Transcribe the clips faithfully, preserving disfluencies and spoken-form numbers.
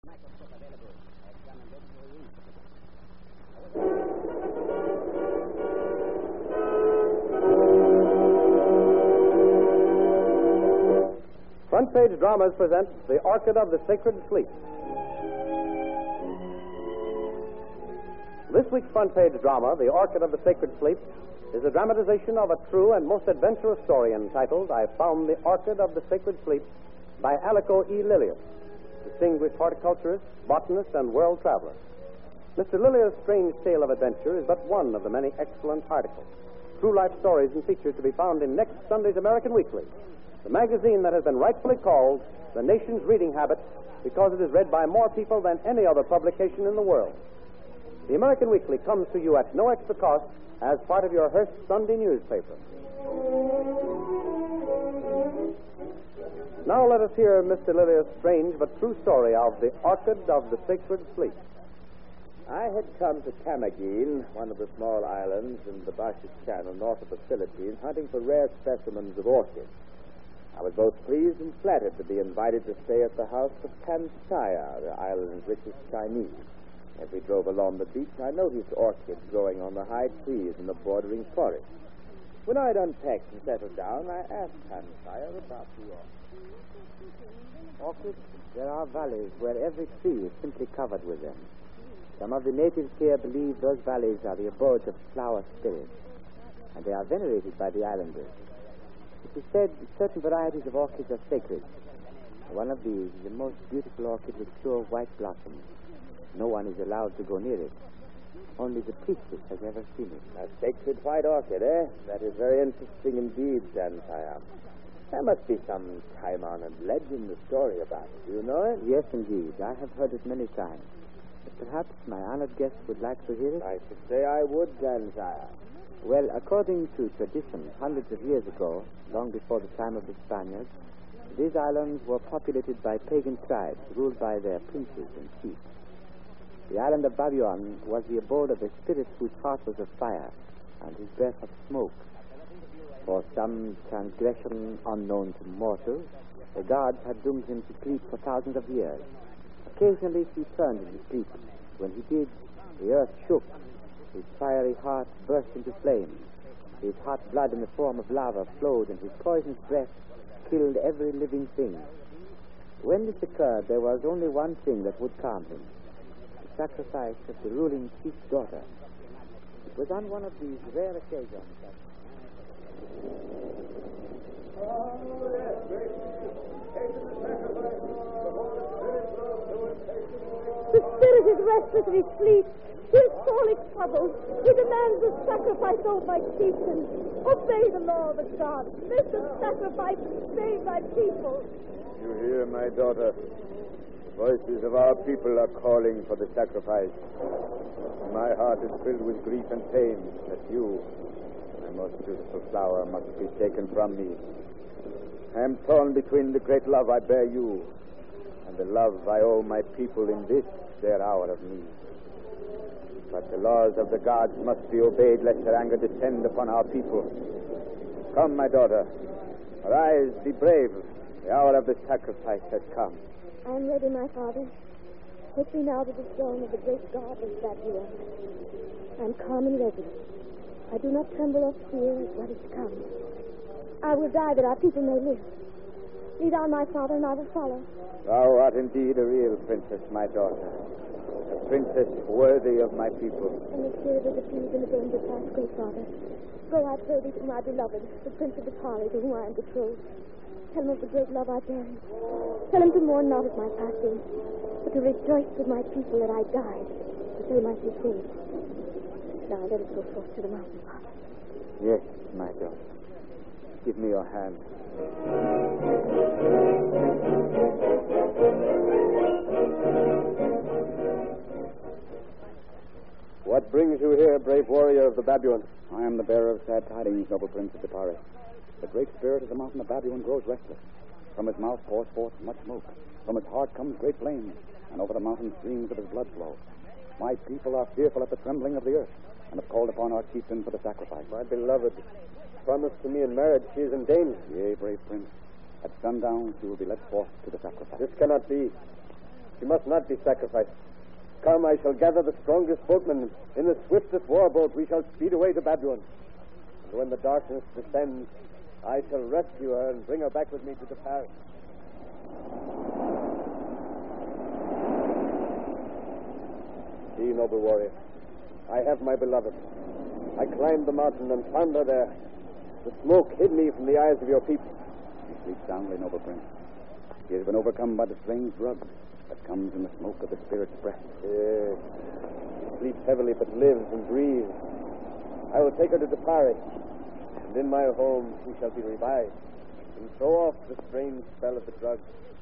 Front Page Dramas present The Orchid of the Sacred Sleep. This week's Front Page drama, The Orchid of the Sacred Sleep, is a dramatization of a true and most adventurous story entitled I Found the Orchid of the Sacred Sleep by Alico E. Lilius, distinguished horticulturist, botanist, and world traveler. Mister Lilius' strange tale of adventure is but one of the many excellent articles, true life stories and features to be found in next Sunday's American Weekly, the magazine that has been rightfully called the nation's reading habit because it is read by more people than any other publication in the world. The American Weekly comes to you at no extra cost as part of your Hearst Sunday newspaper. Now let us hear Mister Lilius' strange but true story of the Orchid of the Sacred Sleep. I had come to Camagin, one of the small islands in the Bacchus Channel north of the Philippines, hunting for rare specimens of orchids. I was both pleased and flattered to be invited to stay at the house of Kansaya, the island's richest Chinese. As we drove along the beach, I noticed orchids growing on the high trees in the bordering forest. When I'd unpacked and settled down, I asked Kansaya about the orchids. Orchids? There are valleys where every tree is simply covered with them. Some of the natives here believe those valleys are the abodes of flower spirits, and they are venerated by the islanders. It is said certain varieties of orchids are sacred. One of these is the most beautiful orchid with pure white blossoms. No one is allowed to go near it. Only the priestess has ever seen it. A sacred white orchid, eh? That is very interesting indeed, Kansaya. There must be some time-honored legend or story about it. Do you know it? Yes, indeed. I have heard it many times. But perhaps my honored guest would like to hear it? I should say I would, Kansaya. Well, according to tradition, hundreds of years ago, long before the time of the Spaniards, these islands were populated by pagan tribes ruled by their princes and chiefs. The island of Babuan was the abode of a spirit whose heart was of fire and his breath of smoke. For some transgression unknown to mortals, the gods had doomed him to sleep for thousands of years. Occasionally he turned in his sleep. When he did, the earth shook. His fiery heart burst into flames. His hot blood in the form of lava flowed, and his poisonous breath killed every living thing. When this occurred, there was only one thing that would calm him: the sacrifice of the ruling chief's daughter. It was on one of these rare occasions that... The spirit is restlessly asleep. He is sorely troubled. He demands a sacrifice over my chieftain. Obey the law of the gods. Make the sacrifice and save thy people. You hear, my daughter? The voices of our people are calling for the sacrifice. My heart is filled with grief and pain that you, my most beautiful flower, must be taken from me. I am torn between the great love I bear you and the love I owe my people in this, their hour of need. But the laws of the gods must be obeyed lest their anger descend upon our people. Come, my daughter. Arise, be brave. The hour of the sacrifice has come. I am ready, my father. Take me now to the throne of the great god of Babuan. I am calm and resolute. I do not tremble or fear at what is to come. I will die that our people may live. Lead on, my father, and I will follow. Thou art indeed a real princess, my daughter. A princess worthy of my people. And the spirit of the trees and the danger past, great father. Go, I pray thee, to my beloved, the prince of the Pali, to whom I am betrothed. Tell him of the great love I bear him. Tell him to mourn not at my passing, but to rejoice with my people that I died, that they might be saved. Now let us go forth to the mountain, father. Yes, my daughter. Give me your hand. What brings you here, brave warrior of the Babuan? I am the bearer of sad tidings, noble prince of the Pari. The great spirit of the mountain of Babuan grows restless. From his mouth pours forth much smoke. From his heart comes great flames, and over the mountain streams of his blood flow. My people are fearful at the trembling of the earth, and have called upon our chieftain for the sacrifice. My beloved, promised to me in marriage, she is in danger. Yea, brave prince. At sundown, she will be led forth to the sacrifice. This cannot be. She must not be sacrificed. Come, I shall gather the strongest boatmen. In the swiftest warboat, we shall speed away to Babylon. And when the darkness descends, I shall rescue her and bring her back with me to the Paris. See, noble warrior, I have my beloved. I climbed the mountain and found her there. The smoke hid me from the eyes of your people. She sleeps soundly, noble prince. She has been overcome by the strange drug that comes in the smoke of the spirit's breath. Yes. She sleeps heavily, but lives and breathes. I will take her to Depari, and in my home she shall be revived, and throw off the strange spell of the drug.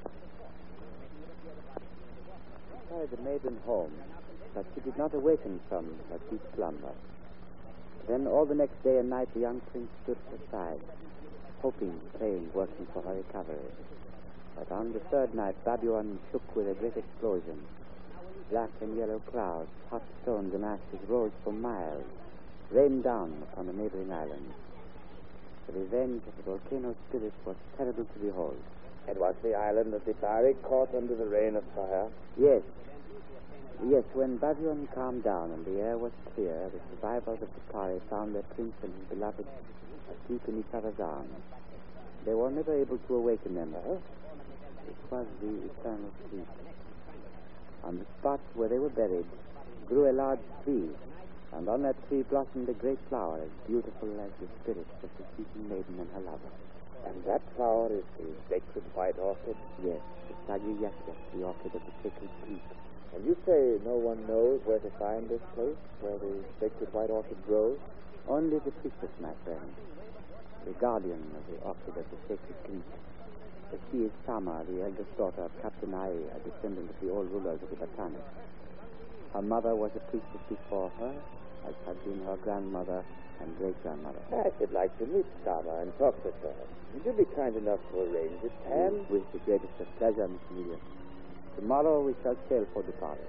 She carried the maiden home, but she did not awaken from her deep slumber. Then all the next day and night the young prince stood at her side, hoping, praying, working for her recovery. But on the third night, Babylon shook with a great explosion. Black and yellow clouds, hot stones and ashes rose for miles, rained down upon the neighboring islands. The revenge of the volcano spirit was terrible to behold. And was the island of Depari caught under the rain of fire? Yes. Yes, when Babylon calmed down and the air was clear, the survivors of Depari found their prince and his beloved asleep in each other's arms. They were never able to awaken them. Uh-huh. It was the eternal sleep. On the spot where they were buried grew a large tree, and on that tree blossomed a great flower as beautiful as the spirit of the sleeping maiden and her lover. And that flower is the sacred white orchid? Yes, the Sagyayakya, the orchid of the sacred peak. And you say no one knows where to find this place, where the sacred white orchid grows? Only the priestess, my friend, the guardian of the orchid of the sacred peak. She is Sama, the eldest daughter of Captain Ai, a descendant of the old rulers of the Batanes. Her mother was a priestess before her, as had been her grandmother and great-grandmother. I should like to meet Sama and talk with her. Would you be kind enough to arrange it, Pan? With the greatest of pleasure, Miss Amelia. Tomorrow we shall sail for Depari.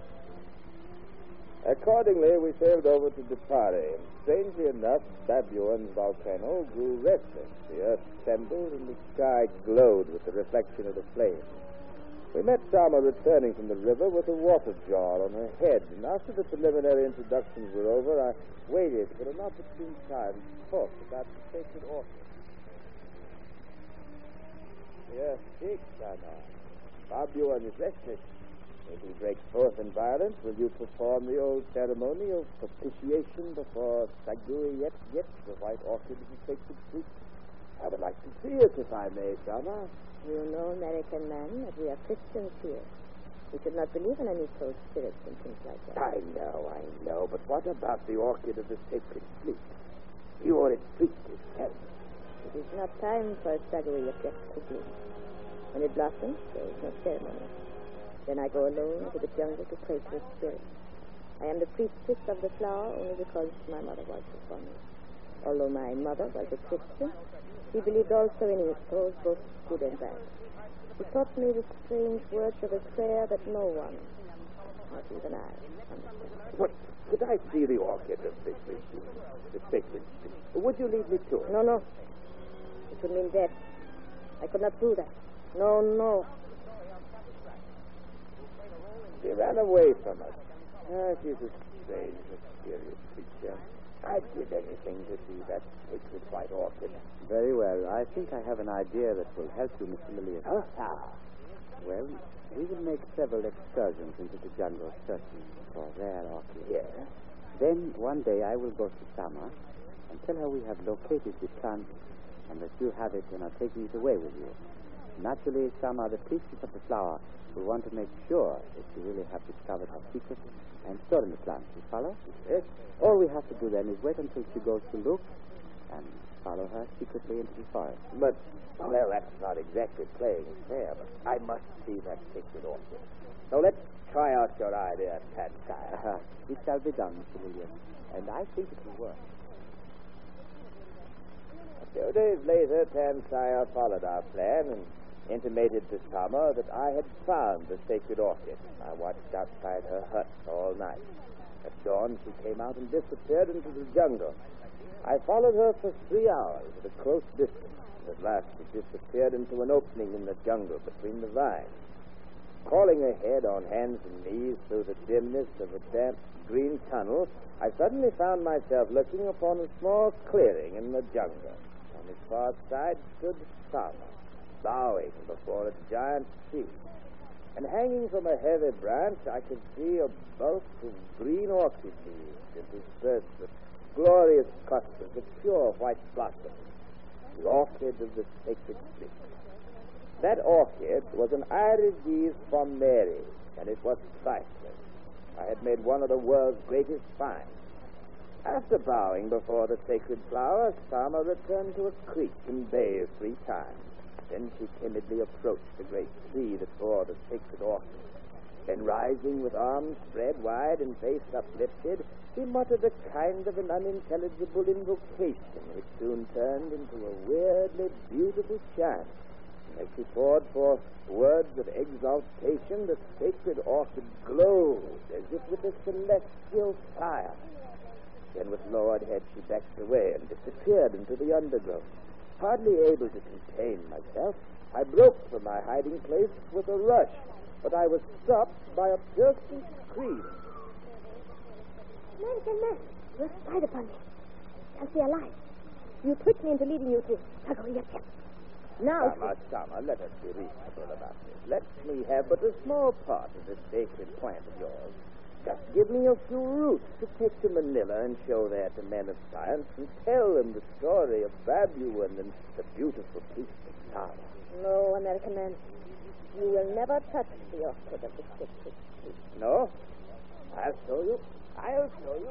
Accordingly, we sailed over to Depari. Strangely enough, Babylon's volcano grew restless. The earth trembled and the sky glowed with the reflection of the flames. We met Sama returning from the river with a water jar on her head, and after the preliminary introductions were over, I waited for an opportune time to talk about the sacred orchid. Here, speak, Sama. Babylon is restless. If he breaks forth in violence, will you perform the old ceremony of propitiation before Saguri Yet Yet, the white orchid of the sacred fruit? I would like to see it, if I may, Sama. You know, American man, that we are Christians here. We should not believe in any cold spirits and things like that. I know, I know, but what about the orchid of the sacred fleet? You or its priestess, tell me. It is not time for Saguri Yet Yet to bloom. When it blossoms, there is no ceremony. Then I go alone into the jungle to pray to the spirit. I am the priestess of the flower only because my mother was before me. Although my mother was a Christian, she believed also in miracles, both good and bad. She taught me the strange words of a prayer that no one, not even I, understands. What? Could I see the orchid of the, the, the sacred fleet? Would you lead me to it? No, no. It would mean death. I could not do that. No, no. She ran away from us. Ah, she's a strange, mysterious creature. I'd give anything to see that sacred white orchid. Very well. I think I have an idea that will help you, Mister Lillian. Huh? How? Well, we will make several excursions into the jungle searching for rare orchids. Yes. Then, one day, I will go to Sama and tell her we have located the plant and that you have it and are taking it away with you. Naturally, Sama, the priestess of the flower, will want to make sure that you really have discovered her secret and stolen the plant. You follow? Yes. All we have to do then is wait until she goes to look and follow her secretly into the forest. But, well, that's not exactly playing fair, but I must see that sacred orchid. So let's try out your idea, Tansire. Uh, it shall be done, Mister William, and I think it will work. A few days later, Tansire followed our plan and intimated to Sama that I had found the sacred orchid. I watched outside her hut all night. At dawn, she came out and disappeared into the jungle. I followed her for three hours at a close distance, and at last she disappeared into an opening in the jungle between the vines. Crawling ahead on hands and knees through the dimness of a damp green tunnel, I suddenly found myself looking upon a small clearing in the jungle. On its far side stood Sama, bowing before a giant tree. And hanging from a heavy branch, I could see a bulk of green orchid leaves interspersed with glorious clusters of pure white blossoms. The orchid of the sacred sleep. That orchid was an Iridis from Mary, and it was priceless. I had made one of the world's greatest finds. After bowing before the sacred flower, Sama returned to a creek and bathed three times. Then she timidly approached the great tree that bore the sacred orchid. Then, rising with arms spread wide and face uplifted, he muttered a kind of an unintelligible invocation, which soon turned into a weirdly beautiful chant. As she poured forth words of exaltation, the sacred orchid glowed as if with a celestial fire. Then, with lowered head, she backed away and disappeared into the undergrowth. Hardly able to contain myself, I broke from my hiding place with a rush, but I was stopped by a piercing scream. Man, man, you spied upon me. Can't be alive. You tricked me into leading you to Tagoyaka. Now, Sama, Sama, let us be reasonable about this. Let me have but a small part of this sacred plant of yours. Just give me a few roots to take to Manila and show there to men of science and tell them the story of Babuan and the beautiful priest of Tara. No, American man. You will never touch the orchid of the sacred tree. No? I'll show you. I'll show you.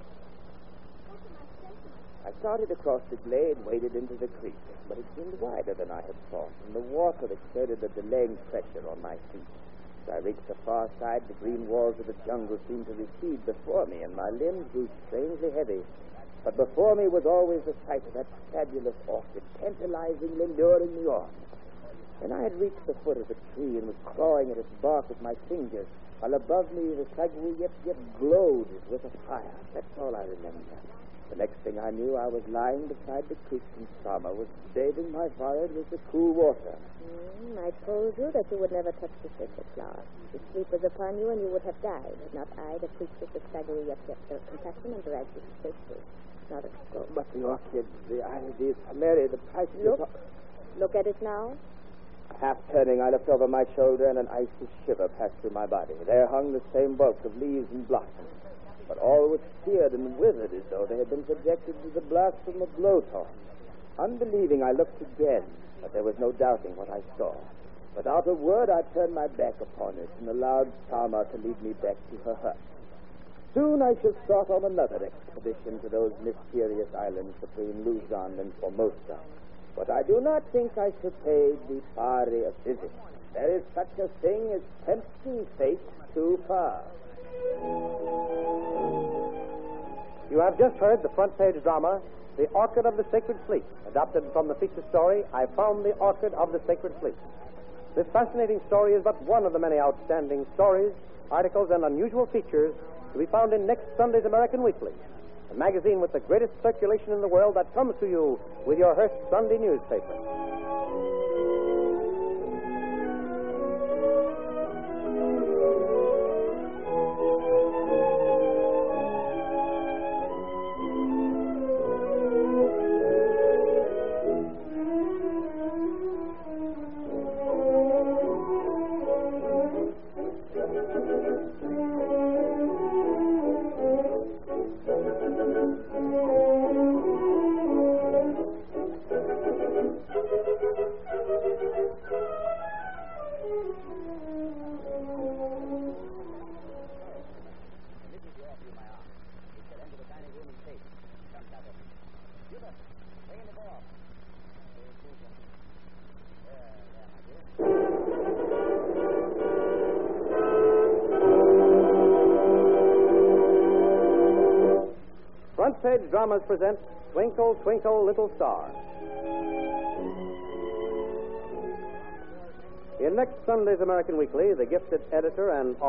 I started across the glade and waded into the creek, but it seemed wider than I had thought, and the water exerted a delaying pressure on my feet. As I reached the far side, the green walls of the jungle seemed to recede before me, and my limbs grew strangely heavy. But before me was always the sight of that fabulous orchid, tantalizingly luring me on. Then I had reached the foot of the tree and was clawing at its bark with my fingers, while above me the Sagui Yep Yep glowed with a fire. That's all I remember. The next thing I knew, I was lying beside the creek, and Sama was bathing my forehead with the cool water. Mm, I told you that you would never touch the sacred flower. The sleep was upon you, and you would have died, had not I, the priestess of Sagui Yep Yep, their compassion and dragged you to safety. Now let's go. But the orchid, the Iridis, Mary, the priceless... Look. Look at it now. Half turning, I looked over my shoulder, and an icy shiver passed through my body. There hung the same bulk of leaves and blossoms, but all was seared and withered as though they had been subjected to the blast from a blowtorch. Unbelieving, I looked again, but there was no doubting what I saw. Without a word, I turned my back upon it and allowed Sama to lead me back to her hut. Soon I shall start on another expedition to those mysterious islands between Luzon and Formosa. But I do not think I should pay the Pari a visit. There is such a thing as tempting fate too far. You have just heard the front page drama, The Orchid of the Sacred Sleep, adapted from the feature story, I Found the Orchid of the Sacred Sleep. This fascinating story is but one of the many outstanding stories, articles, and unusual features to be found in next Sunday's American Weekly, a magazine with the greatest circulation in the world that comes to you with your Hearst Sunday newspaper. Front Page Dramas present Twinkle, Twinkle, Little Star. In next Sunday's American Weekly, the gifted editor and